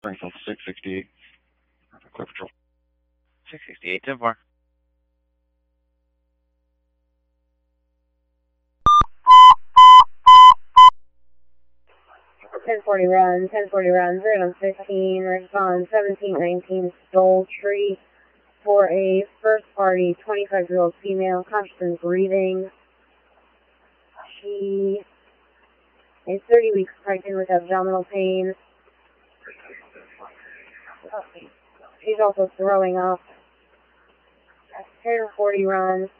Springfield 668. Clear patrol. 668, 10-4. Run, 1040 run, 015, respond 1719 Stole Tree for a first party 25-year-old female, conscious and breathing. She is 30 weeks pregnant with abdominal pain. She's also throwing up. 1040 run.